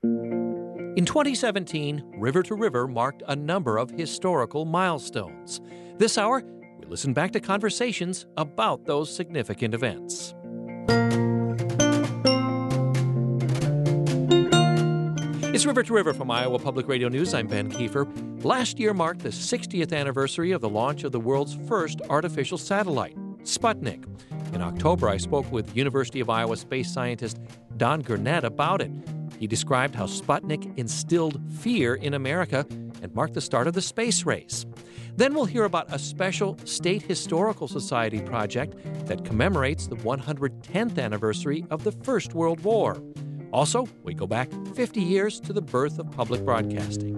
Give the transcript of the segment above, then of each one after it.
In 2017, River to River marked a number of historical milestones. This hour, we listen back to conversations about those significant events. It's River to River from Iowa Public Radio News. I'm Ben Kiefer. Last year marked the 60th anniversary of the launch of the world's first artificial satellite, Sputnik. In October, I spoke with University of Iowa space scientist Don Gurnett about it. He described how Sputnik instilled fear in America and marked the start of the space race. Then we'll hear about a special State Historical Society project that commemorates the 110th anniversary of the First World War. Also, we go back 50 years to the birth of public broadcasting.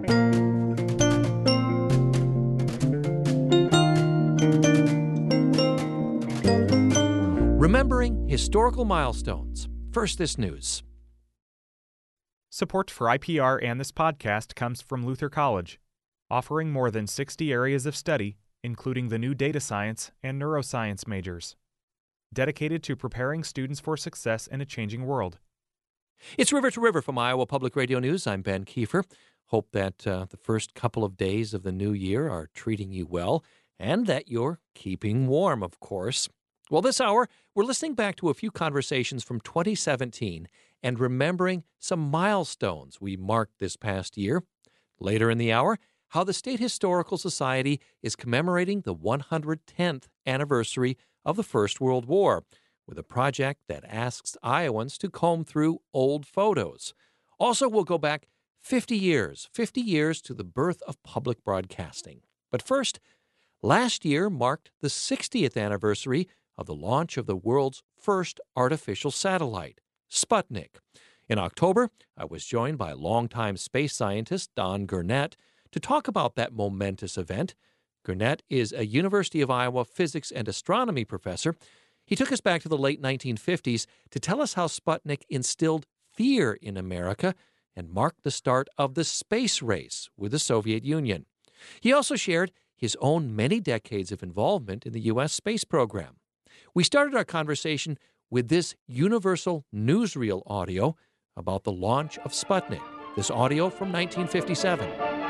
Remembering historical milestones. First, this news. Support for IPR and this podcast comes from Luther College, offering more than 60 areas of study, including the new data science and neuroscience majors, dedicated to preparing students for success in a changing world. It's River to River from Iowa Public Radio News. I'm Ben Kiefer. Hope that the first couple of days of the new year are treating you well and that you're keeping warm, of course. Well, this hour, we're listening back to a few conversations from 2017 and remembering some milestones we marked this past year. Later in the hour, how the State Historical Society is commemorating the 110th anniversary of the First World War, with a project that asks Iowans to comb through old photos. Also, we'll go back 50 years to the birth of public broadcasting. But first, last year marked the 60th anniversary of the launch of the world's first artificial satellite, Sputnik. In October, I was joined by longtime space scientist Don Gurnett to talk about that momentous event. Gurnett is a University of Iowa physics and astronomy professor. He took us back to the late 1950s to tell us how Sputnik instilled fear in America and marked the start of the space race with the Soviet Union. He also shared his own many decades of involvement in the U.S. space program. We started our conversation with this universal newsreel audio about the launch of Sputnik, this audio from 1957.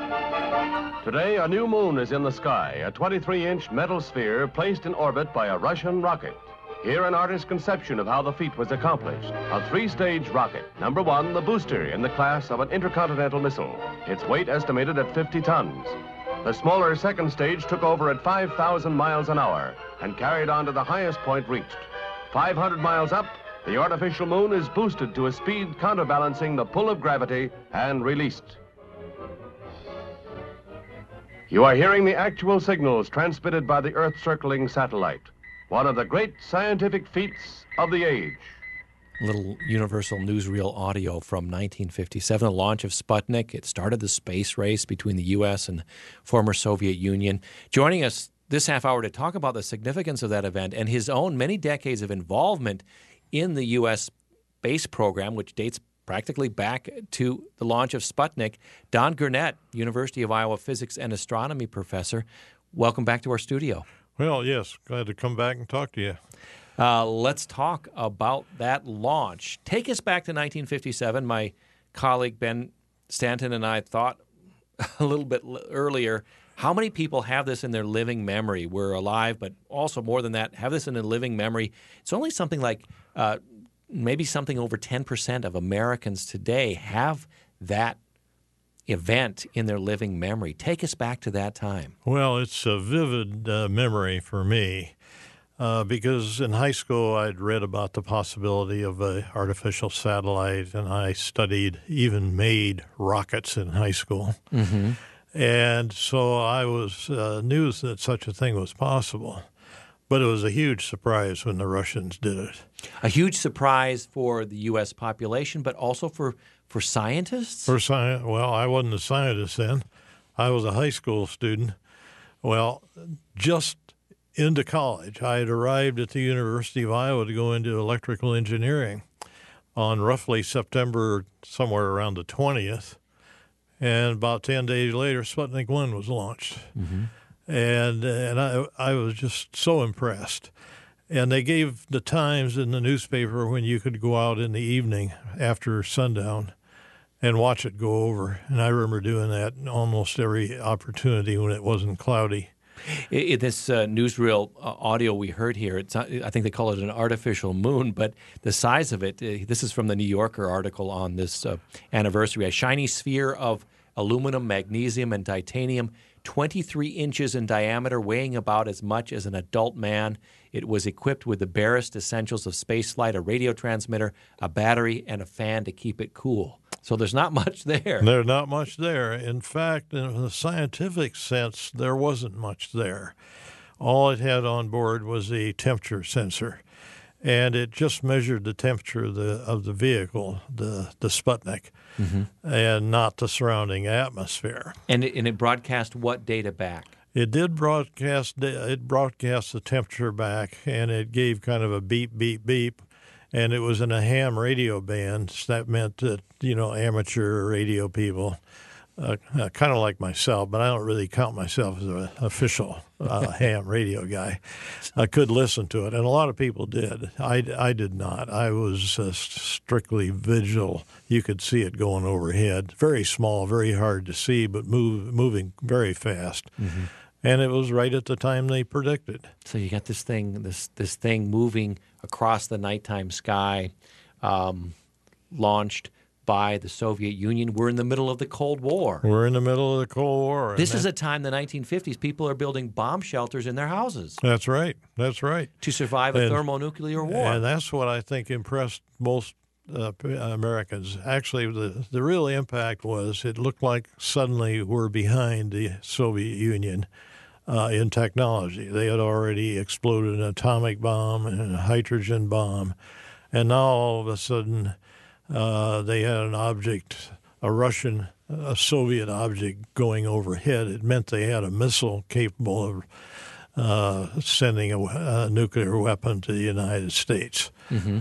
Today, a new moon is in the sky, a 23-inch metal sphere placed in orbit by a Russian rocket. Here, an artist's conception of how the feat was accomplished. A three-stage rocket. Number one, the booster in the class of an intercontinental missile. Its weight estimated at 50 tons. The smaller second stage took over at 5,000 miles an hour and carried on to the highest point reached. 500 miles up, the artificial moon is boosted to a speed counterbalancing the pull of gravity and released. You are hearing the actual signals transmitted by the Earth-circling satellite. One of the great scientific feats of the age. Little universal newsreel audio from 1957, the launch of Sputnik. It started the space race between the U.S. and former Soviet Union. Joining us this half hour to talk about the significance of that event and his own many decades of involvement in the U.S. space program, which dates practically back to the launch of Sputnik, Don Gurnett, University of Iowa physics and astronomy professor. Welcome back to our studio. Well, yes, glad to come back and talk to you. Let's talk about that launch. Take us back to 1957. My colleague Ben Stanton and I thought a little bit earlier, how many people have this in their living memory? We're alive, but also more than that, have this in a living memory. It's only something like maybe something over 10% of Americans today have that event in their living memory. Take us back to that time. Well, it's a vivid memory for me because in high school I'd read about the possibility of an artificial satellite, and I studied, even made rockets in high school. Mm-hmm. And so I was knew that such a thing was possible. But it was a huge surprise when the Russians did it. A huge surprise for the U.S. population, but also for scientists? Well, I wasn't a scientist then. I was a high school student. Well, just into college, I had arrived at the University of Iowa to go into electrical engineering on roughly September, somewhere around the 20th. And about 10 days later, Sputnik 1 was launched. Mm-hmm. And I was just so impressed. And they gave the times in the newspaper when you could go out in the evening after sundown and watch it go over. And I remember doing that almost every opportunity when it wasn't cloudy. In this newsreel audio we heard here, I think they call it an artificial moon, but the size of it, this is from the New Yorker article on this anniversary, a shiny sphere of aluminum, magnesium, and titanium, 23 inches in diameter, weighing about as much as an adult man. It was equipped with the barest essentials of spaceflight, a radio transmitter, a battery, and a fan to keep it cool. So there's not much there. There's not much there. In fact, in the scientific sense, there wasn't much there. All it had on board was a temperature sensor, and it just measured the temperature of the vehicle, the Sputnik, and not the surrounding atmosphere. And it broadcast what data back? It did broadcast. It broadcast the temperature back, and it gave kind of a beep, beep, beep. And it was in a ham radio band. So that meant that, amateur radio people, kind of like myself, but I don't really count myself as an official ham radio guy, could listen to it. And a lot of people did. I did not. I was strictly visual. You could see it going overhead. Very small, very hard to see, but moving very fast. Mm-hmm. And it was right at the time they predicted. So you got this thing moving across the nighttime sky, launched by the Soviet Union. We're in the middle of the Cold War. We're in the middle of the Cold War. This is a time, the 1950s, people are building bomb shelters in their houses. That's right. That's right. To survive a thermonuclear war. And that's what I think impressed most Americans. Actually, the real impact was it looked like suddenly we're behind the Soviet Union in technology. They had already exploded an atomic bomb and a hydrogen bomb, and now all of a sudden they had an object, a Soviet object going overhead. It meant they had a missile capable of sending a nuclear weapon to the United States. Mm-hmm.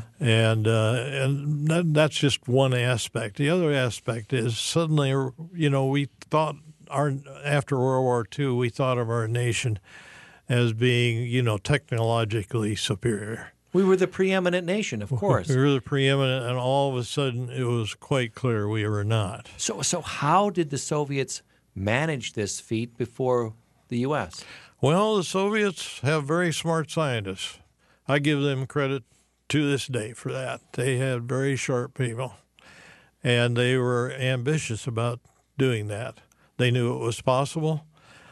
And that's just one aspect. The other aspect is suddenly, we thought after World War II, we thought of our nation as being, technologically superior. We were the preeminent nation, of course. We were the preeminent, and all of a sudden it was quite clear we were not. So how did the Soviets manage this feat before the U.S.? Well, the Soviets have very smart scientists. I give them credit to this day for that. They had very sharp people, and they were ambitious about doing that. They knew it was possible.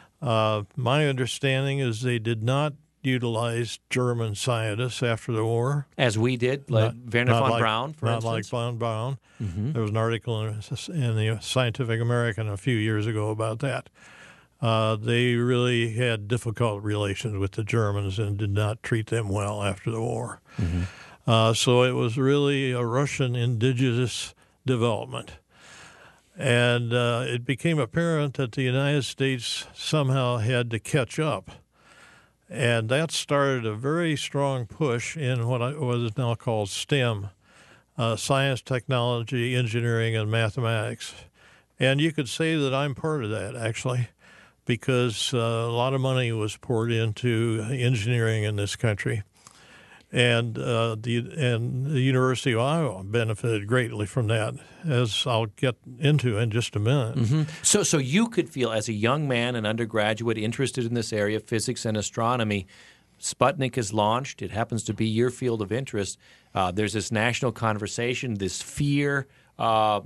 My understanding is they did not utilize German scientists after the war. As we did, like Wernher von Braun, for instance? Not like von Braun. Mm-hmm. There was an article in the Scientific American a few years ago about that. They really had difficult relations with the Germans and did not treat them well after the war. Mm-hmm. So it was really a Russian indigenous development. And it became apparent that the United States somehow had to catch up. And that started a very strong push in what is now called STEM, science, technology, engineering, and mathematics. And you could say that I'm part of that, actually, because a lot of money was poured into engineering in this country. And the University of Iowa benefited greatly from that, as I'll get into in just a minute. Mm-hmm. So you could feel, as a young man, an undergraduate interested in this area, physics and astronomy, Sputnik is launched. It happens to be your field of interest. There's this national conversation, this fear of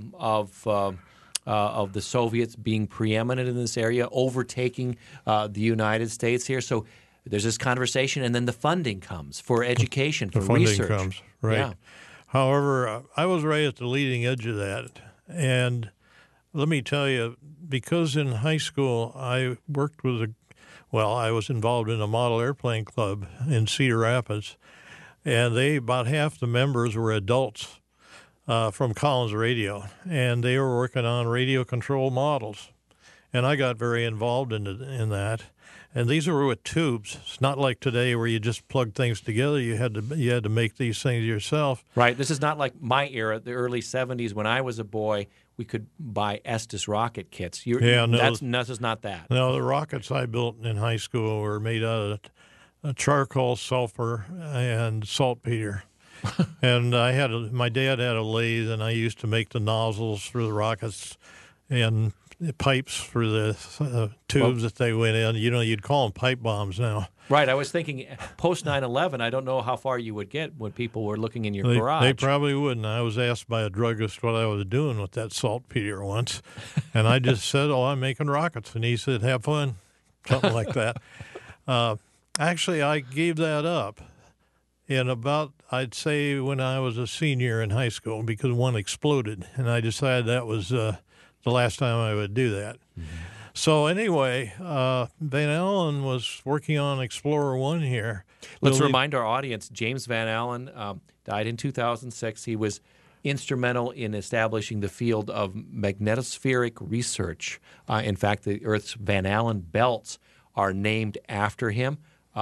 the Soviets being preeminent in this area, overtaking the United States here. So there's this conversation, and then the funding comes for education, for research. The funding comes, right. Yeah. However, I was right at the leading edge of that. And let me tell you, because in high school I worked with I was involved in a model airplane club in Cedar Rapids, and about half the members were adults from Collins Radio, and they were working on radio control models. And I got very involved in that. And these were with tubes. It's not like today where you just plug things together. You had to make these things yourself. Right. This is not like my era, the early 70s. When I was a boy, we could buy Estes rocket kits. This is not that. No, the rockets I built in high school were made out of charcoal, sulfur, and saltpeter. And my dad had a lathe, and I used to make the nozzles for the rockets and the pipes for the tubes that they went in. You'd call them pipe bombs now. Right. I was thinking post 9/11, I don't know how far you would get when people were looking in your garage. They probably wouldn't. I was asked by a druggist what I was doing with that saltpeter once, and I just said, I'm making rockets. And he said, have fun, something like that. Actually, I gave that up in about, I'd say, when I was a senior in high school, because one exploded, and I decided that was the last time I would do that. Mm-hmm. So anyway, Van Allen was working on Explorer 1 here. Let's remind our audience, James Van Allen died in 2006. He was instrumental in establishing the field of magnetospheric research. In fact, the Earth's Van Allen belts are named after him.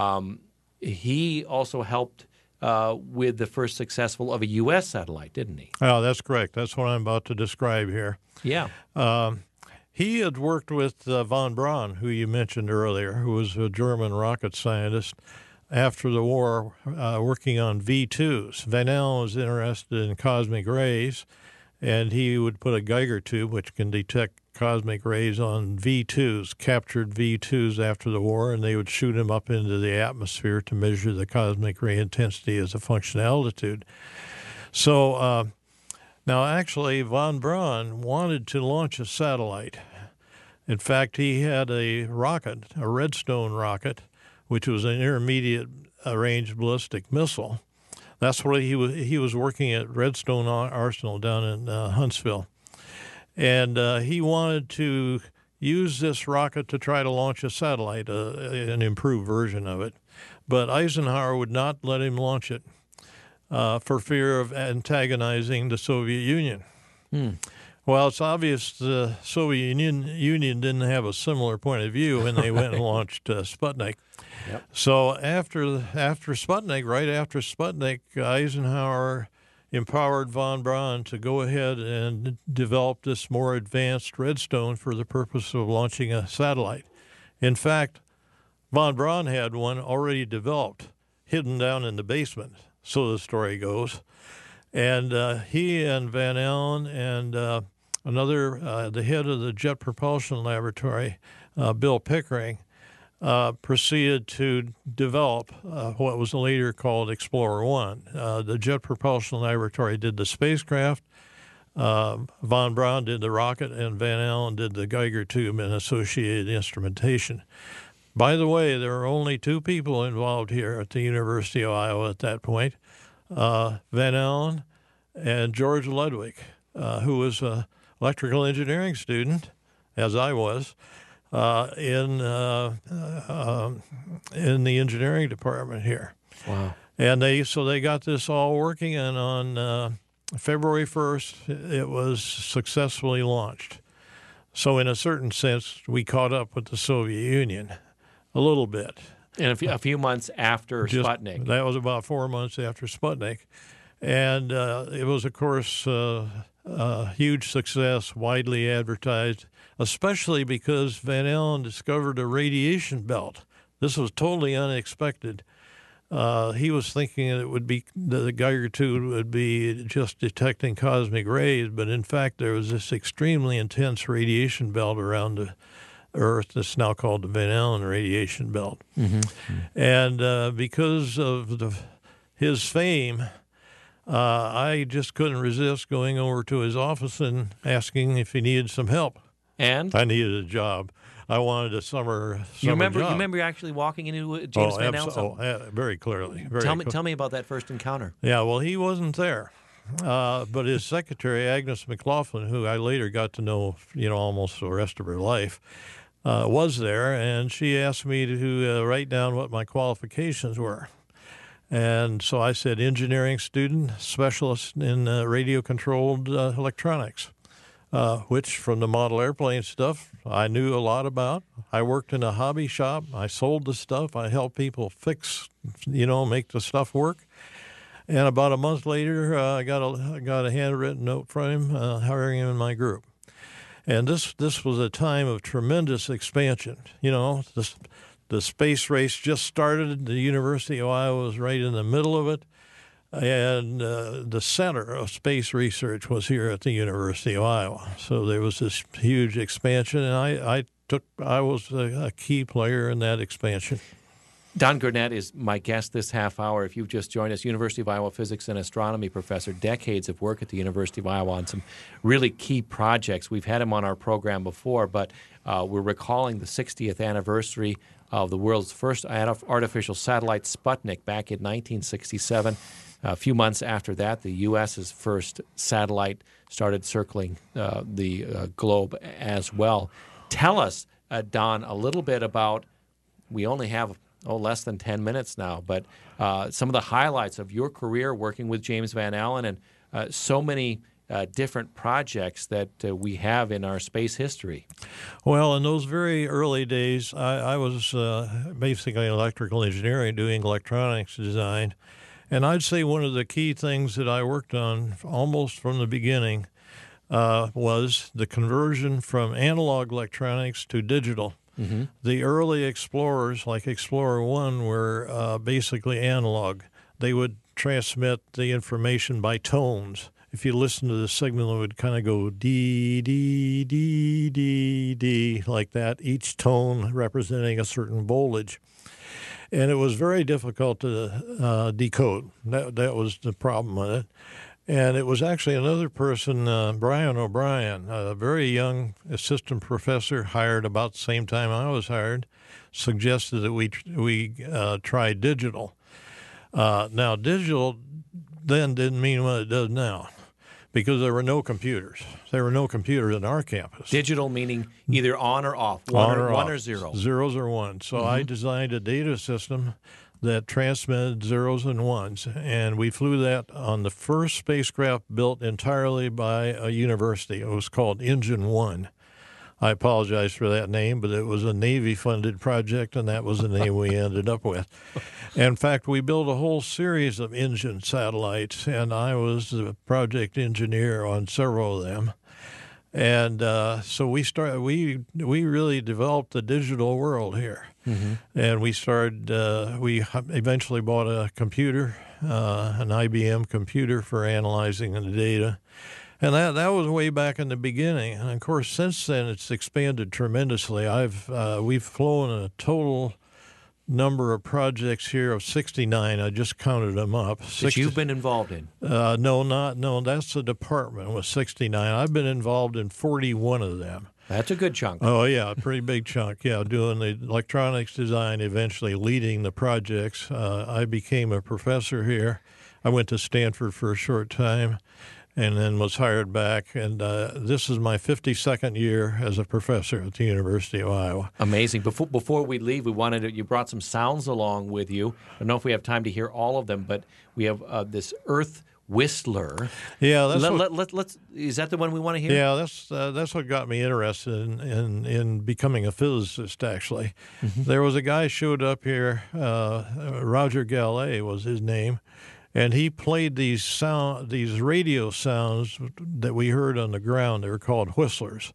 He also helped with the first successful of a U.S. satellite, didn't he? Oh, that's correct. That's what I'm about to describe here. Yeah. He had worked with von Braun, who you mentioned earlier, who was a German rocket scientist, after the war, working on V2s. Van Allen was interested in cosmic rays, and he would put a Geiger tube, which can detect cosmic rays, on V2s, captured V2s after the war, and they would shoot them up into the atmosphere to measure the cosmic ray intensity as a function of altitude. So now, actually, von Braun wanted to launch a satellite. In fact, he had a rocket, a Redstone rocket, which was an intermediate range ballistic missile. That's what he was working at Redstone Arsenal down in Huntsville. And he wanted to use this rocket to try to launch a satellite, an improved version of it. But Eisenhower would not let him launch it for fear of antagonizing the Soviet Union. Well, it's obvious the Soviet Union didn't have a similar point of view when they went and launched Sputnik. Yep. So after Sputnik, right after Sputnik, Eisenhower empowered von Braun to go ahead and develop this more advanced Redstone for the purpose of launching a satellite. In fact, von Braun had one already developed, hidden down in the basement, so the story goes. And he and Van Allen and the head of the Jet Propulsion Laboratory, Bill Pickering, proceeded to develop what was later called Explorer 1. The Jet Propulsion Laboratory did the spacecraft, von Braun did the rocket, and Van Allen did the Geiger tube and associated instrumentation. By the way, there were only two people involved here at the University of Iowa at that point, Van Allen and George Ludwig, who was an electrical engineering student, as I was, in the engineering department here. Wow. And they got this all working, and on February 1st, it was successfully launched. So in a certain sense, we caught up with the Soviet Union a little bit. And a few months after Sputnik. That was about 4 months after Sputnik. And it was, of course, a huge success, widely advertised, especially because Van Allen discovered a radiation belt. This was totally unexpected. He was thinking it would be the Geiger tube would be just detecting cosmic rays, but in fact there was this extremely intense radiation belt around the Earth that's now called the Van Allen radiation belt. Mm-hmm. And because of his fame, I just couldn't resist going over to his office and asking if he needed some help. And? I needed a job. I wanted a summer job. You remember actually walking into James Van Allen's? Very clearly. Tell me about that first encounter. Yeah, well, he wasn't there. But his secretary, Agnes McLaughlin, who I later got to know, almost the rest of her life, was there, and she asked me to write down what my qualifications were. And so I said, engineering student, specialist in radio-controlled electronics, which from the model airplane stuff I knew a lot about. I worked in a hobby shop. I sold the stuff. I helped people fix, make the stuff work. And about a month later, I got a handwritten note from him hiring him in my group. And this was a time of tremendous expansion. The space race just started. The University of Iowa was right in the middle of it. And the center of space research was here at the University of Iowa. So there was this huge expansion, and I was a key player in that expansion. Don Gurnett is my guest this half hour. If you've just joined us, University of Iowa physics and astronomy professor, decades of work at the University of Iowa on some really key projects. We've had him on our program before, but we're recalling the 60th anniversary of the world's first artificial satellite, Sputnik, back in 1967. A few months after that, the U.S.'s first satellite started circling the globe as well. Tell us, Don, a little bit about, we only have less than 10 minutes now, but some of the highlights of your career working with James Van Allen and so many different projects that we have in our space history. Well, in those very early days, I was basically electrical engineering, doing electronics design. And I'd say one of the key things that I worked on almost from the beginning was the conversion from analog electronics to digital. Mm-hmm. The early explorers, like Explorer 1, were basically analog. They would transmit the information by tones. If you listen to the signal, it would kind of go D, D, D, D, D, like that, each tone representing a certain voltage. And it was very difficult to decode. That was the problem with it. And it was actually another person, Brian O'Brien, a very young assistant professor, hired about the same time I was hired, suggested that we try digital. Now, digital then didn't mean what it does now, because there were no computers. There were no computers in our campus. Digital meaning either on or off, one or zero. Zeros or ones. So I designed a data system that transmitted zeros and ones, and we flew that on the first spacecraft built entirely by a university. It was called Engine 1. I apologize for that name, but it was a Navy-funded project, and that was the name we ended up with. In fact, we built a whole series of Engine satellites, and I was the project engineer on several of them. And so we really developed the digital world here. Mm-hmm. And we eventually bought a computer, an IBM computer for analyzing the data. And that was way back in the beginning. And of course, since then, it's expanded tremendously. We've flown a total number of projects here of 69. I just counted them up. That you've been involved in? No, that's the department with 69. I've been involved in 41 of them. That's a good chunk. Oh, yeah, a pretty big chunk. Yeah, doing the electronics design, eventually leading the projects. I became a professor here. I went to Stanford for a short time and then was hired back. And this is my 52nd year as a professor at the University of Iowa. Amazing. Before we leave, you brought some sounds along with you. I don't know if we have time to hear all of them, but we have this Earth Whistler. Yeah, is that the one we want to hear? Yeah, that's what got me interested in becoming a physicist. Actually, There was a guy showed up here. Roger Gallet was his name. And he played these radio sounds that we heard on the ground. They were called whistlers.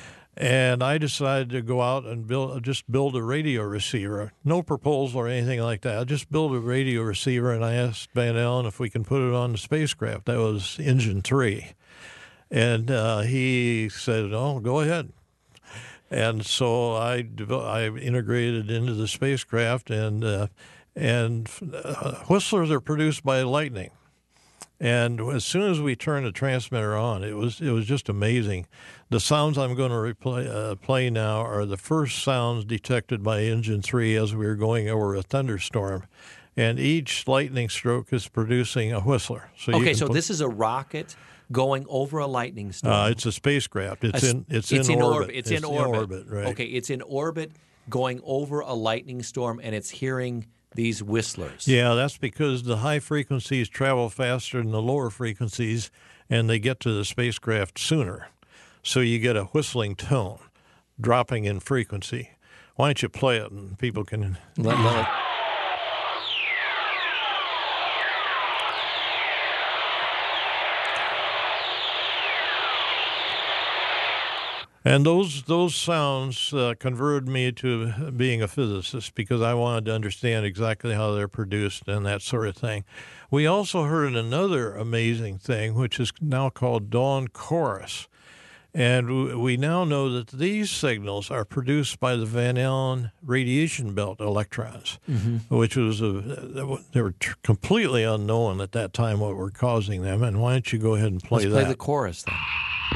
And I decided to go out and build a radio receiver. No proposal or anything like that. I just built a radio receiver, and I asked Van Allen if we can put it on the spacecraft. That was Engine 3. And he said, "Oh, go ahead." And so I integrated it into the spacecraft, and whistlers are produced by lightning. And as soon as we turned the transmitter on, it was just amazing. The sounds I'm going to play now are the first sounds detected by Engine 3 as we were going over a thunderstorm. And each lightning stroke is producing a whistler. So this is a rocket going over a lightning storm. It's a spacecraft. It's in orbit. It's in orbit. Right. Okay, it's in orbit going over a lightning storm, and it's hearing these whistlers. Yeah, that's because the high frequencies travel faster than the lower frequencies, and they get to the spacecraft sooner. So you get a whistling tone dropping in frequency. Why don't you play it and people can... Let it... And those sounds converted me to being a physicist because I wanted to understand exactly how they're produced and that sort of thing. We also heard another amazing thing, which is now called dawn chorus. And we now know that these signals are produced by the Van Allen radiation belt electrons, which was they were completely unknown at that time what were causing them. And why don't you go ahead and play Let's that? play the chorus then.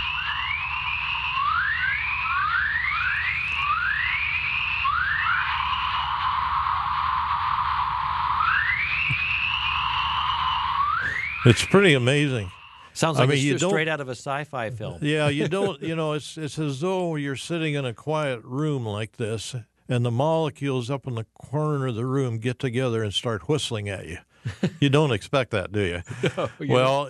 It's pretty amazing. Sounds like you it's don't- straight out of a sci-fi film. Yeah, you don't, it's as though you're sitting in a quiet room like this, and the molecules up in the corner of the room get together and start whistling at you. You don't expect that, do you? No, Well,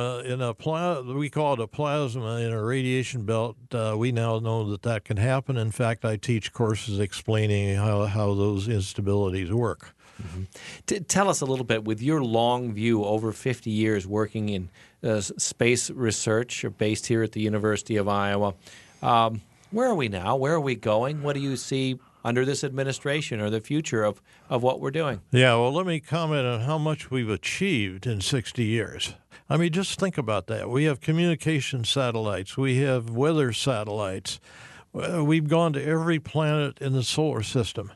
we call it a plasma in a radiation belt. We now know that can happen. In fact, I teach courses explaining how those instabilities work. Tell us a little bit, with your long view over 50 years working in space research based here at the University of Iowa, where are we now? Where are we going? What do you see under this administration or the future of what we're doing? Yeah, well, let me comment on how much we've achieved in 60 years. I mean, just think about that. We have communication satellites. We have weather satellites. We've gone to every planet in the solar system.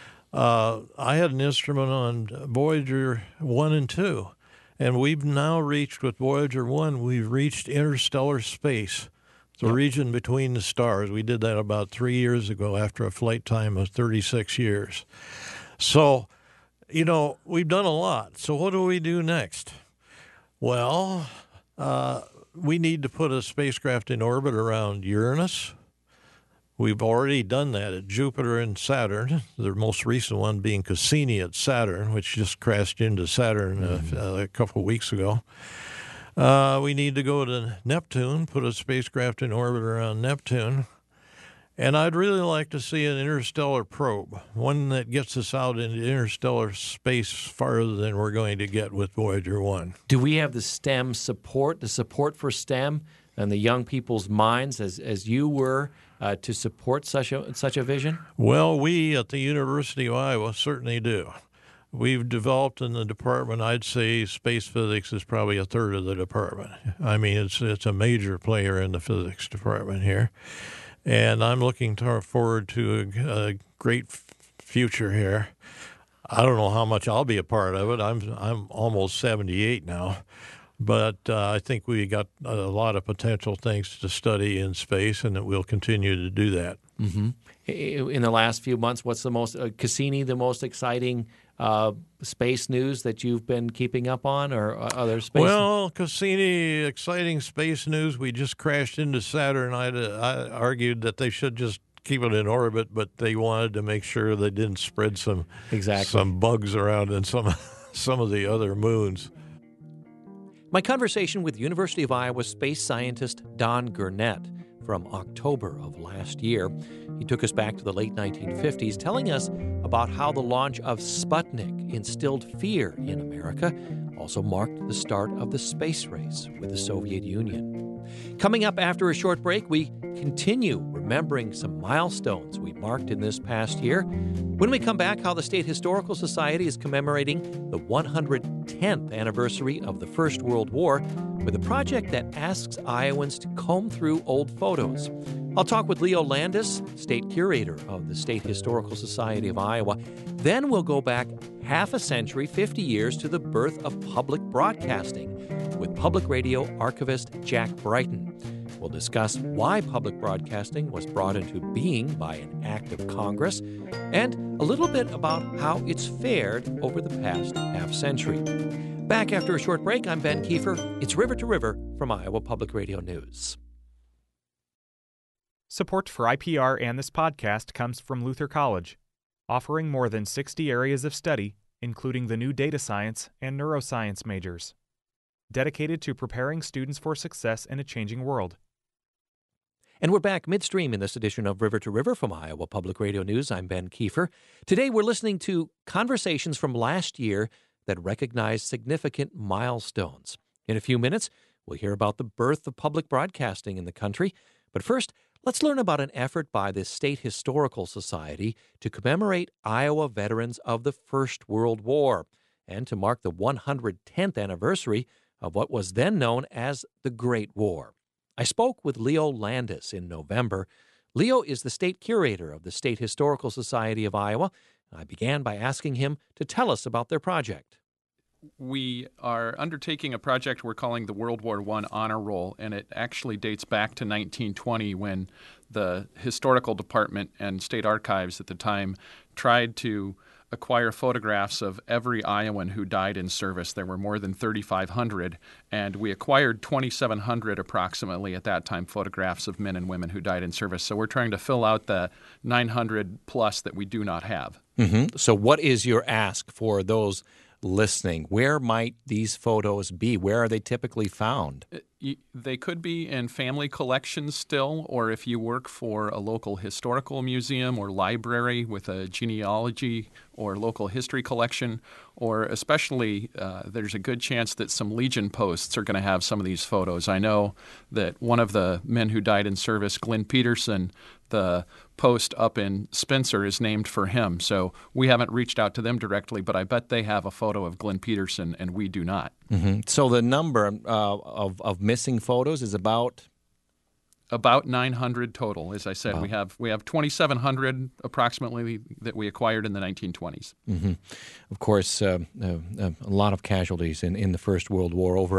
I had an instrument on Voyager 1 and 2, and we've now reached, with Voyager 1, we've reached interstellar space, the region between the stars. We did that about 3 years ago after a flight time of 36 years. So, we've done a lot. So what do we do next? Well, we need to put a spacecraft in orbit around Uranus. We've already done that at Jupiter and Saturn, the most recent one being Cassini at Saturn, which just crashed into Saturn a couple of weeks ago. We need to go to Neptune, put a spacecraft in orbit around Neptune. And I'd really like to see an interstellar probe, one that gets us out into interstellar space farther than we're going to get with Voyager 1. Do we have the STEM support, the support for STEM and the young people's minds as you were to support such a vision? Well, we at the University of Iowa certainly do. We've developed in the department, I'd say space physics is probably a third of the department. I mean, it's a major player in the physics department here. And I'm looking forward to a great future here. I don't know how much I'll be a part of it. I'm almost 78 now. But I think we got a lot of potential things to study in space, and that we'll continue to do that. Mm-hmm. In the last few months, what's the most Cassini, the most exciting space news that you've been keeping up on, or other space? Well, Cassini, exciting space news. We just crashed into Saturn. I argued that they should just keep it in orbit, but they wanted to make sure they didn't spread some bugs around in some of the other moons. My conversation with University of Iowa space scientist Don Gurnett from October of last year. He took us back to the late 1950s, telling us about how the launch of Sputnik instilled fear in America, also marked the start of the space race with the Soviet Union. Coming up after a short break, we continue remembering some milestones we marked in this past year. When we come back, how the State Historical Society is commemorating the 110th anniversary of the First World War with a project that asks Iowans to comb through old photos. I'll talk with Leo Landis, State Curator of the State Historical Society of Iowa. Then we'll go back half a century, 50 years, to the birth of public broadcasting with public radio archivist Jack Brighton. We'll discuss why public broadcasting was brought into being by an act of Congress, and a little bit about how it's fared over the past half century. Back after a short break, I'm Ben Kiefer. It's River to River from Iowa Public Radio News. Support for IPR and this podcast comes from Luther College, offering more than 60 areas of study, including the new data science and neuroscience majors, dedicated to preparing students for success in a changing world. And we're back midstream in this edition of River to River from Iowa Public Radio News. I'm Ben Kiefer. Today we're listening to conversations from last year that recognize significant milestones. In a few minutes, we'll hear about the birth of public broadcasting in the country. But first, Let's learn about an effort by the State Historical Society to commemorate Iowa veterans of the First World War and to mark the 110th anniversary of what was then known as the Great War. I spoke with Leo Landis in November. Leo is the state curator of the State Historical Society of Iowa. I began by asking him to tell us about their project. We are undertaking a project we're calling the World War I Honor Roll, and it actually dates back to 1920 when the Historical Department and State Archives at the time tried to acquire photographs of every Iowan who died in service. There were more than 3,500, and we acquired 2,700 approximately at that time photographs of men and women who died in service. So we're trying to fill out the 900 plus that we do not have. Mm-hmm. So what is your ask for those listening? Where might these photos be? Where are they typically found? They could be in family collections still, or if you work for a local historical museum or library with a genealogy or local history collection, or especially there's a good chance that some Legion posts are going to have some of these photos. I know that one of the men who died in service, Glenn Peterson, the post up in Spencer is named for him. So we haven't reached out to them directly, but I bet they have a photo of Glenn Peterson, and we do not. Mm-hmm. So the number of missing photos is about 900 total. As I said, Wow. we have 2,700 approximately that we acquired in the 1920s. Mm-hmm. Of course, a lot of casualties in the First World War. Over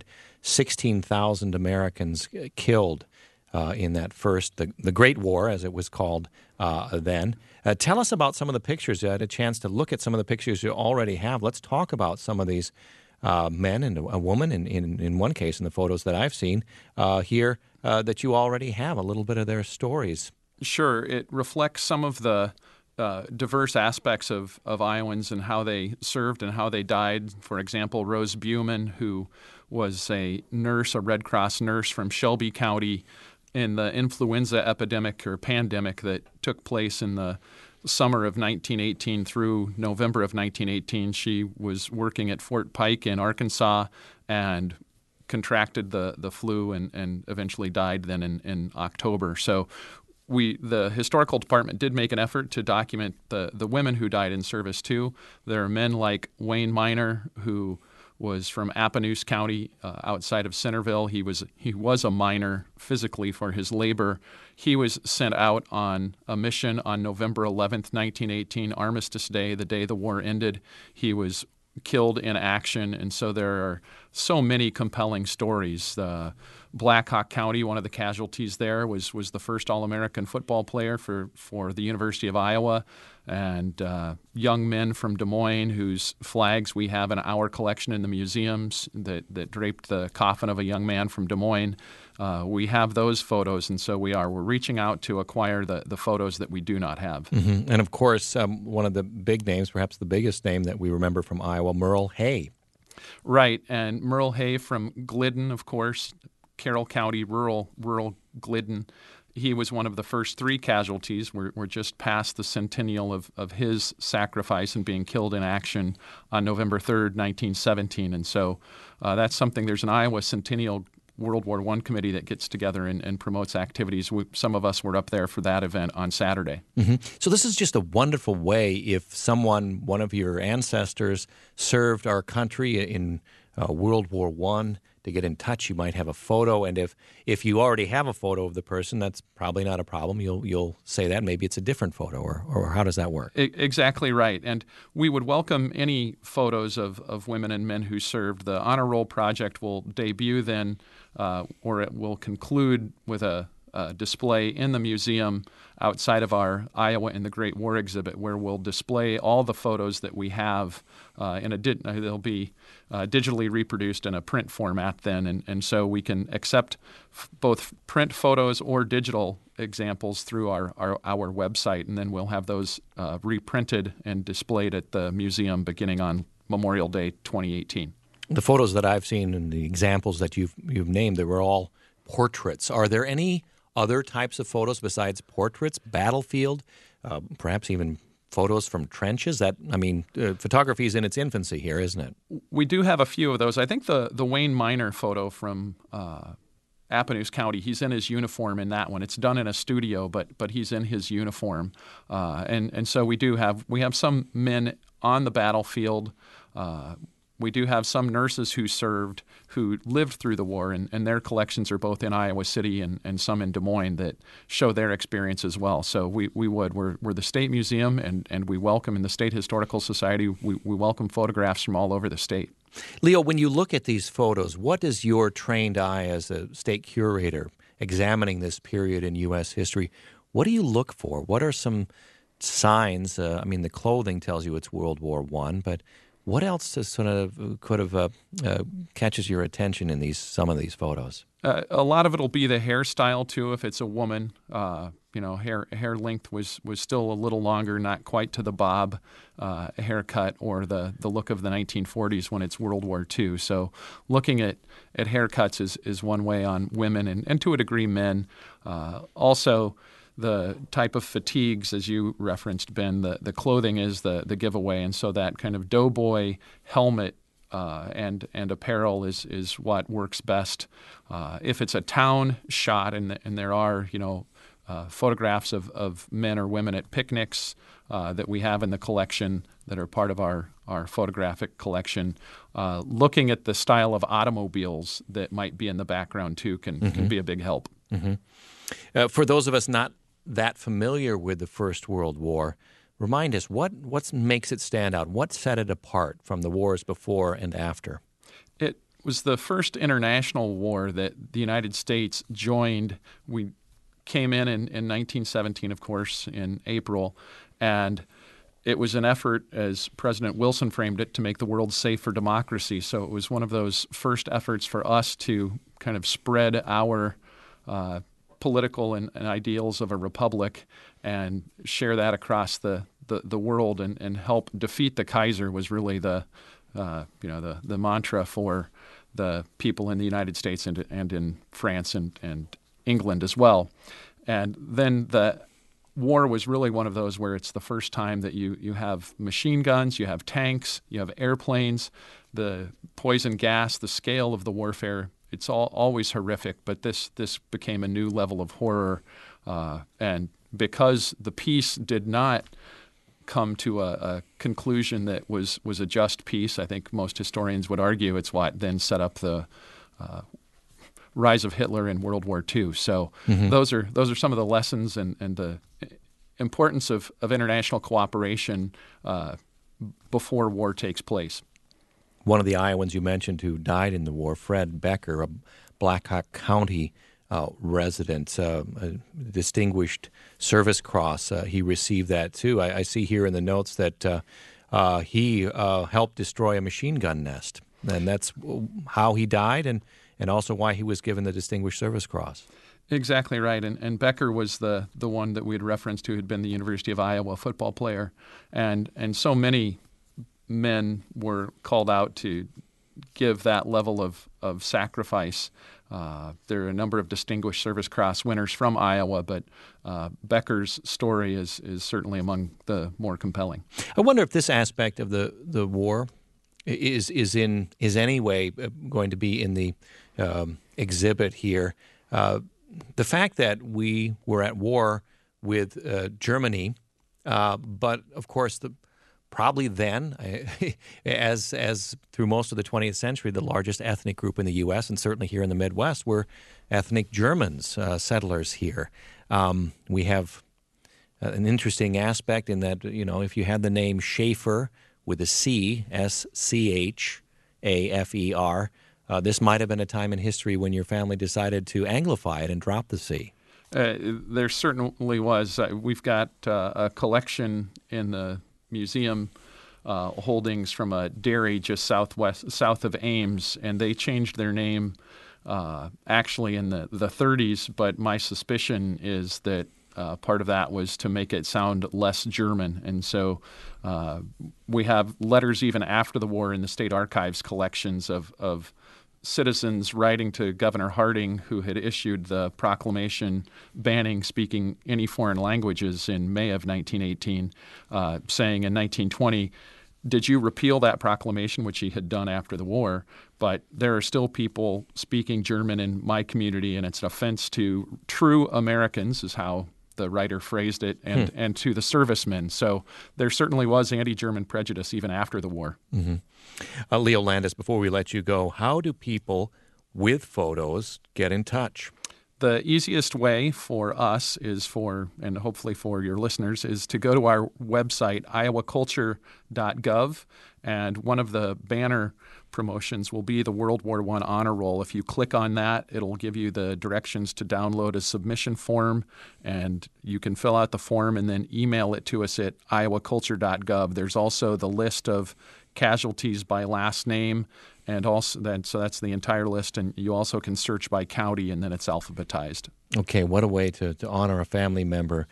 116,000 Americans killed in that first, the Great War, as it was called then. Tell us about some of the pictures. You had a chance to look at some of the pictures you already have. Let's talk about some of these men and a woman, in one case, in the photos that I've seen here, that you already have a little bit of their stories. Sure. It reflects some of the diverse aspects of Iowans and how they served and how they died. For example, Rose Buman, who was a nurse, a Red Cross nurse from Shelby County in the influenza epidemic or pandemic that took place in the summer of 1918 through November of 1918. She was working at Fort Pike in Arkansas and contracted the flu and eventually died then in October. So the historical department did make an effort to document the women who died in service too. There are men like Wayne Miner, who was from Appanoose County outside of Centerville. He was a miner physically for his labor. He was sent out on a mission on November 11th, 1918, Armistice Day, the day the war ended. He was killed in action, and so there are so many compelling stories. Black Hawk County, one of the casualties there, was the first All-American football player for the University of Iowa, and young men from Des Moines whose flags we have in our collection in the museums that draped the coffin of a young man from Des Moines. We have those photos, and so we're reaching out to acquire the photos that we do not have. Mm-hmm. And of course, one of the big names, perhaps the biggest name that we remember from Iowa, Merle Hay. Right, and Merle Hay from Glidden, of course, Carroll County, rural Glidden. He was one of the first three casualties. We're just past the centennial of his sacrifice and being killed in action on November 3rd, 1917. And so that's something. There's an Iowa Centennial World War I committee that gets together and promotes activities. Some of us were up there for that event on Saturday. Mm-hmm. So this is just a wonderful way if one of your ancestors served our country in World War I, to get in touch. You might have a photo, and if you already have a photo of the person, that's probably not a problem. You'll say that. Maybe it's a different photo, or how does that work? Exactly right. And we would welcome any photos of women and men who served. The Honor Roll Project will debut then, or it will conclude with a display in the museum outside of our Iowa and the Great War exhibit, where we'll display all the photos that we have. They'll be digitally reproduced in a print format then, and so we can accept both print photos or digital examples through our website, and then we'll have those reprinted and displayed at the museum beginning on Memorial Day 2018. The photos that I've seen and the examples that you've named, they were all portraits. Are there any other types of photos besides portraits, battlefield, perhaps even photos from trenches? Photography is in its infancy here, isn't it? We do have a few of those. I think the Wayne Miner photo from Appanoose County. He's in his uniform in that one. It's done in a studio, but he's in his uniform. And so we have some men on the battlefield. We do have some nurses who lived through the war, and their collections are both in Iowa City and some in Des Moines that show their experience as well. So we're the State Museum, and we welcome, in the State Historical Society, we welcome photographs from all over the state. Leo, when you look at these photos, what does your trained eye as a state curator examining this period in U.S. history, what do you look for? What are some signs? The clothing tells you it's World War I, but what else catches your attention in some of these photos? A lot of it will be the hairstyle too. If it's a woman, hair length was still a little longer, not quite to the bob haircut or the look of the 1940s when it's World War II. So looking at haircuts is one way on women and to a degree men. Also, the type of fatigues, as you referenced, Ben, the clothing is the giveaway, and so that kind of doughboy helmet and apparel is what works best. If it's a town shot, and there are photographs of men or women at picnics that we have in the collection that are part of our photographic collection, looking at the style of automobiles that might be in the background too can be a big help. Mm-hmm. For those of us not that familiar with the First World War, remind us what makes it stand out? What set it apart from the wars before and after? It was the first international war that the United States joined. We came in 1917, of course, in April, and it was an effort, as President Wilson framed it, to make the world safe for democracy. So it was one of those first efforts for us to kind of spread our political and ideals of a republic and share that across the world and help defeat the Kaiser was really the mantra for the people in the United States and in France and England as well. And then the war was really one of those where it's the first time that you have machine guns, you have tanks, you have airplanes, the poison gas, the scale of the warfare. It's always horrific, but this became a new level of horror. And because the peace did not come to a conclusion that was a just peace, I think most historians would argue it's what then set up the rise of Hitler in World War II. So those are some of the lessons and the importance of international cooperation before war takes place. One of the Iowans you mentioned who died in the war, Fred Becker, a Blackhawk County resident, a Distinguished Service Cross. He received that too. I see here in the notes that he helped destroy a machine gun nest, and that's how he died and also why he was given the Distinguished Service Cross. Exactly right. And Becker was the one that we had referenced to, who had been the University of Iowa football player. And so many men were called out to give that level of sacrifice. There are a number of Distinguished Service Cross winners from Iowa, but Becker's story is certainly among the more compelling. I wonder if this aspect of the war is any way going to be in the exhibit here. The fact that we were at war with Germany, but of course probably then, as through most of the 20th century, the largest ethnic group in the U.S. and certainly here in the Midwest were ethnic Germans, settlers here. We have an interesting aspect in that, if you had the name Schaefer with a C, Schafer, this might have been a time in history when your family decided to anglify it and drop the C. There certainly was. We've got a collection in the museum holdings from a dairy just south of Ames, and they changed their name actually in the 30s, but my suspicion is that part of that was to make it sound less German. And so we have letters even after the war in the State Archives collections of citizens writing to Governor Harding, who had issued the proclamation banning speaking any foreign languages in May of 1918, saying in 1920, did you repeal that proclamation, which he had done after the war? But there are still people speaking German in my community, and it's an offense to true Americans, is how the writer phrased it, and to the servicemen. So there certainly was anti-German prejudice even after the war. Mm-hmm. Leo Landis, before we let you go, how do people with photos get in touch? The easiest way for us and hopefully for your listeners, is to go to our website, iowaculture.gov, and one of the banner promotions will be the World War I Honor Roll. If you click on that, it'll give you the directions to download a submission form, and you can fill out the form and then email it to us at iowaculture.gov. There's also the list of casualties by last name, and so that's the entire list, and you also can search by county, and then it's alphabetized. Okay, what a way to honor a family member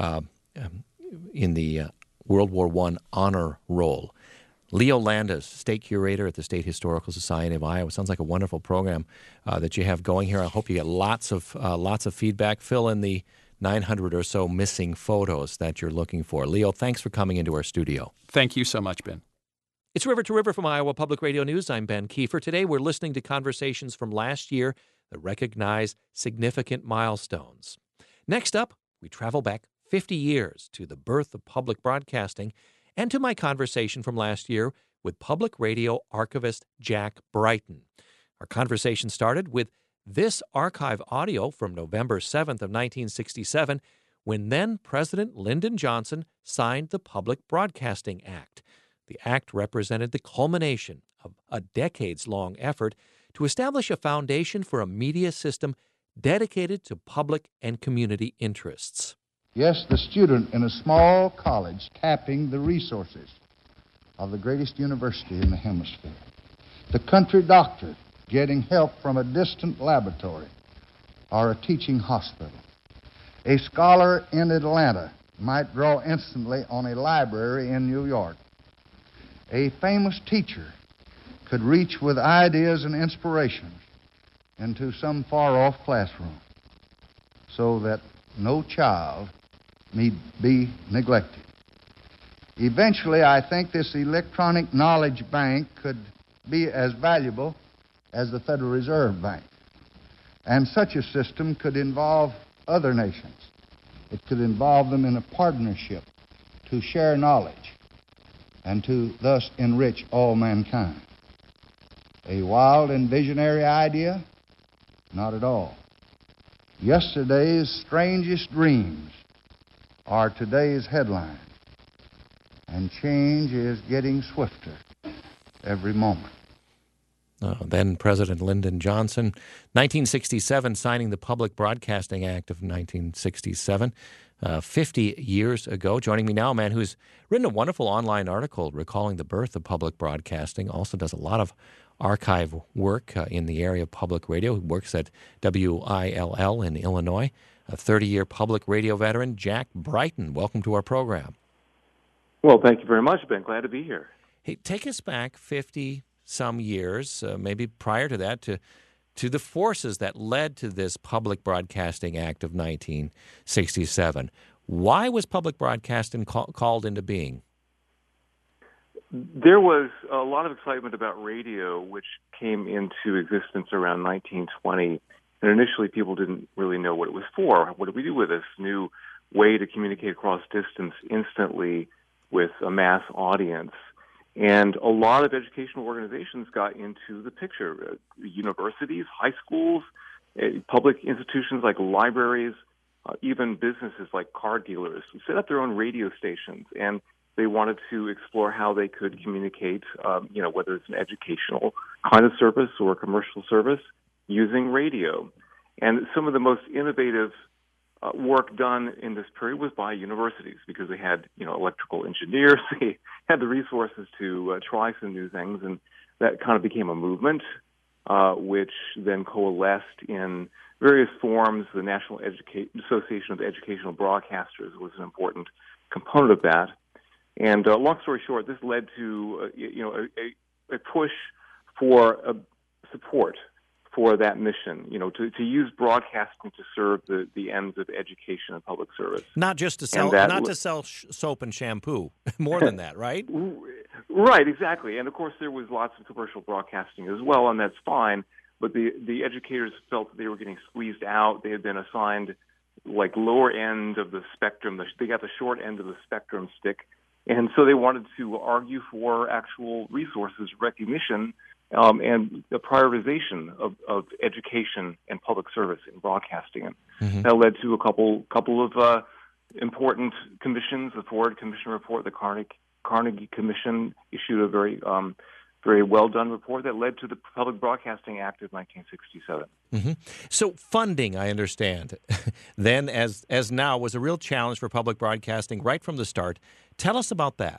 in the World War I Honor Roll. Leo Landis, State Curator at the State Historical Society of Iowa. Sounds like a wonderful program that you have going here. I hope you get lots of feedback. Fill in the 900 or so missing photos that you're looking for. Leo, thanks for coming into our studio. Thank you so much, Ben. It's River to River from Iowa Public Radio News. I'm Ben Kiefer. Today we're listening to conversations from last year that recognize significant milestones. Next up, we travel back 50 years to the birth of public broadcasting and to my conversation from last year with public radio archivist Jack Brighton. Our conversation started with this archive audio from November 7th of 1967, when then President Lyndon Johnson signed the Public Broadcasting Act. The act represented the culmination of a decades-long effort to establish a foundation for a media system dedicated to public and community interests. Yes, the student in a small college tapping the resources of the greatest university in the hemisphere. The country doctor getting help from a distant laboratory or a teaching hospital. A scholar in Atlanta might draw instantly on a library in New York. A famous teacher could reach with ideas and inspirations into some far-off classroom so that no child need be neglected. Eventually, I think this electronic knowledge bank could be as valuable as the Federal Reserve Bank. And such a system could involve other nations. It could involve them in a partnership to share knowledge and to thus enrich all mankind. A wild and visionary idea? Not at all. Yesterday's strangest dreams are today's headlines, and change is getting swifter every moment. Then President Lyndon Johnson, 1967, signing the Public Broadcasting Act of 1967, 50 years ago. Joining me now, a man who's written a wonderful online article recalling the birth of public broadcasting, also does a lot of archive work in the area of public radio. He works at WILL in Illinois, a 30-year public radio veteran, Jack Brighton. Welcome to our program. Well, thank you very much, Ben. Glad to be here. Hey, take us back 50-some years, maybe prior to that, to the forces that led to this Public Broadcasting Act of 1967. Why was public broadcasting called into being? There was a lot of excitement about radio, which came into existence around 1920. And initially, people didn't really know what it was for. What do we do with this new way to communicate across distance instantly with a mass audience? And a lot of educational organizations got into the picture. Universities, high schools, public institutions like libraries, even businesses like car dealers set up their own radio stations, and they wanted to explore how they could communicate, whether it's an educational kind of service or a commercial service, using radio. And some of the most innovative work done in this period was by universities, because they had, electrical engineers, they had the resources to try some new things, and that kind of became a movement, which then coalesced in various forms. The National Association of Educational Broadcasters was an important component of that. And long story short, this led to a push for support for that mission, to use broadcasting to serve the ends of education and public service. Not just to sell, soap and shampoo. More than that, right? Right, exactly. And of course, there was lots of commercial broadcasting as well, and that's fine. But the educators felt that they were getting squeezed out. They had been assigned like lower end of the spectrum. They got the short end of the spectrum stick. And so they wanted to argue for actual resources, recognition, and the prioritization of education and public service in broadcasting. And that led to a couple of important commissions. The Ford Commission report, the Carnegie Commission issued a very well done report that led to the Public Broadcasting Act of 1967. So funding, I understand, then as now, was a real challenge for public broadcasting right from the start. Tell us about that.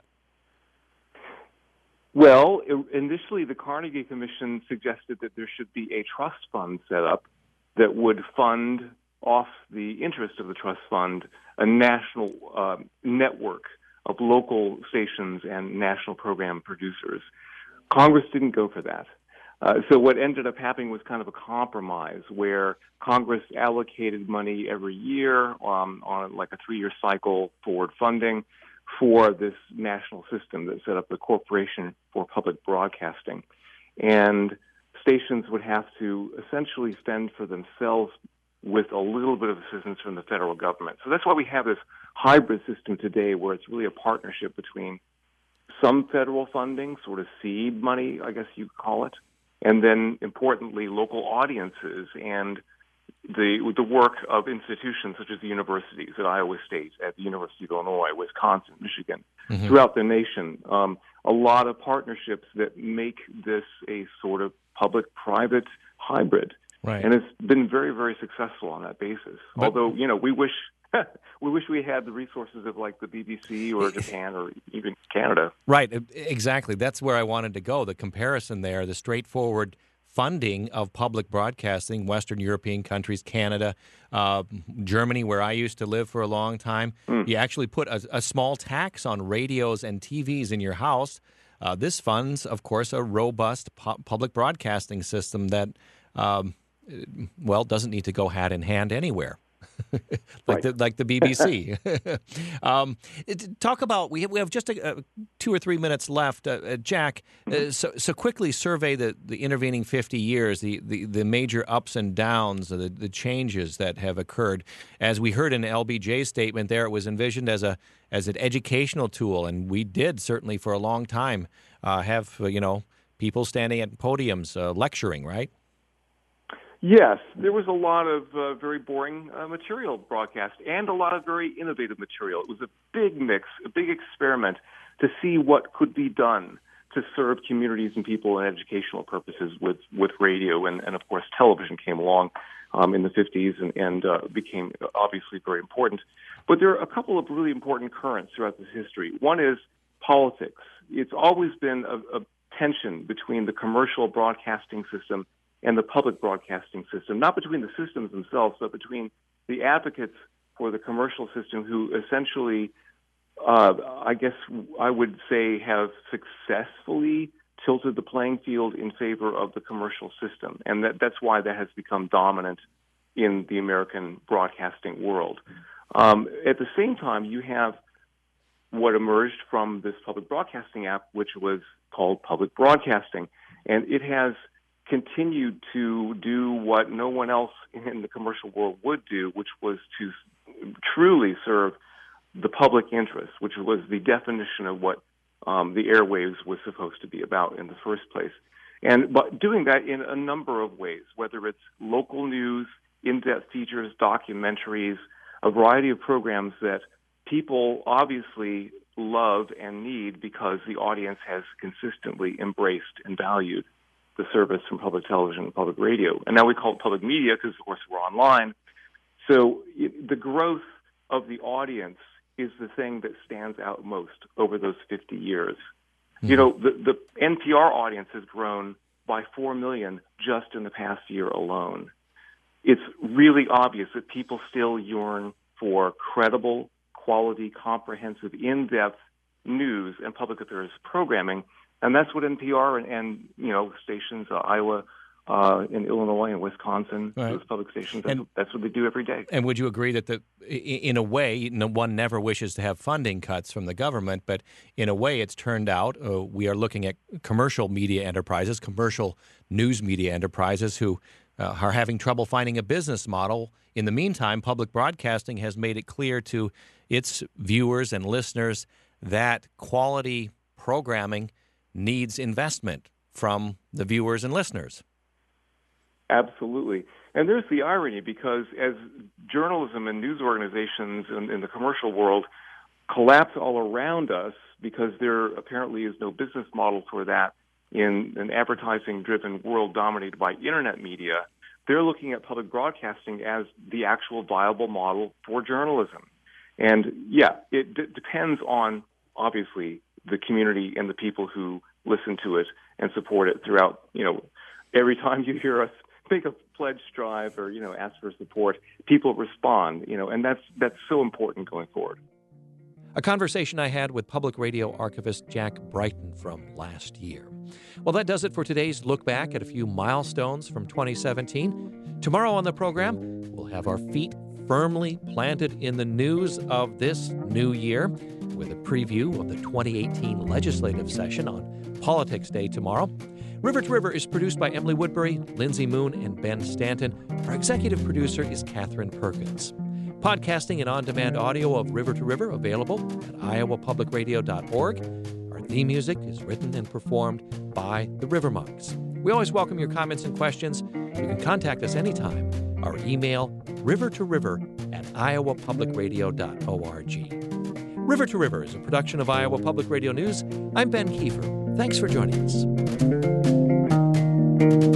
Well, initially the Carnegie Commission suggested that there should be a trust fund set up that would fund off the interest of the trust fund a national network of local stations and national program producers. Congress didn't go for that. So what ended up happening was kind of a compromise where Congress allocated money every year on like a 3-year cycle forward funding for this national system that set up the Corporation for Public Broadcasting. And stations would have to essentially fend for themselves with a little bit of assistance from the federal government. So that's why we have this hybrid system today where it's really a partnership between some federal funding, sort of seed money, I guess you'd call it, and then, importantly, local audiences and the work of institutions such as the universities at Iowa State, at the University of Illinois, Wisconsin, Michigan, throughout the nation. A lot of partnerships that make this a sort of public-private hybrid. Right. And it's been very, very successful on that basis. Although, we wish we had the resources of like the BBC or Japan or even Canada. Right, exactly. That's where I wanted to go. The comparison there, the straightforward funding of public broadcasting, Western European countries, Canada, Germany, where I used to live for a long time. You actually put a small tax on radios and TVs in your house. This funds, of course, a robust public broadcasting system that, doesn't need to go hand in hand anywhere. like the BBC. Talk about, we have just 2 or 3 minutes left. Jack, so quickly survey the intervening 50 years, the major ups and downs, the changes that have occurred. As we heard in LBJ's statement there, it was envisioned as an educational tool, and we did certainly for a long time have people standing at podiums lecturing, right? Yes, there was a lot of very boring material broadcast and a lot of very innovative material. It was a big mix, a big experiment to see what could be done to serve communities and people in educational purposes with radio. And of course, television came along in the 50s and became obviously very important. But there are a couple of really important currents throughout this history. One is politics. It's always been a tension between the commercial broadcasting system and the public broadcasting system, not between the systems themselves, but between the advocates for the commercial system who essentially, I guess I would say, have successfully tilted the playing field in favor of the commercial system. And that's why that has become dominant in the American broadcasting world. At the same time, you have what emerged from this Public Broadcasting Act, which was called public broadcasting. And it has continued to do what no one else in the commercial world would do, which was to truly serve the public interest, which was the definition of what the airwaves was supposed to be about in the first place. And but doing that in a number of ways, whether it's local news, in-depth features, documentaries, a variety of programs that people obviously love and need because the audience has consistently embraced and valued the service from public television and public radio. And now we call it public media because, of course, we're online. So the growth of the audience is the thing that stands out most over those 50 years. Mm-hmm. The NPR audience has grown by 4 million just in the past year alone. It's really obvious that people still yearn for credible, quality, comprehensive, in-depth news and public affairs programming. And that's what NPR and stations, Iowa in Illinois and Wisconsin, right. those public stations. That's what they do every day. And would you agree that in a way, one never wishes to have funding cuts from the government, but in a way it's turned out we are looking at commercial media enterprises, commercial news media enterprises who are having trouble finding a business model. In the meantime, public broadcasting has made it clear to its viewers and listeners that quality programming needs investment from the viewers and listeners. Absolutely. And there's the irony, because as journalism and news organizations in the commercial world collapse all around us because there apparently is no business model for that in an advertising-driven world dominated by internet media, they're looking at public broadcasting as the actual viable model for journalism. And, yeah, it depends on, obviously, the community and the people who listen to it and support it throughout, every time you hear us make a pledge drive or, ask for support, people respond, and that's so important going forward. A conversation I had with public radio archivist Jack Brighton from last year. Well, that does it for today's look back at a few milestones from 2017. Tomorrow on the program, we'll have our feet firmly planted in the news of this new year with a preview of the 2018 legislative session on Politics Day tomorrow. River to River is produced by Emily Woodbury, Lindsay Moon, and Ben Stanton. Our executive producer is Catherine Perkins. Podcasting and on-demand audio of River to River available at iowapublicradio.org. Our theme music is written and performed by the River Monks. We always welcome your comments and questions. You can contact us anytime. Our email, rivertoriver@iowapublicradio.org. River to River is a production of Iowa Public Radio News. I'm Ben Kiefer. Thanks for joining us.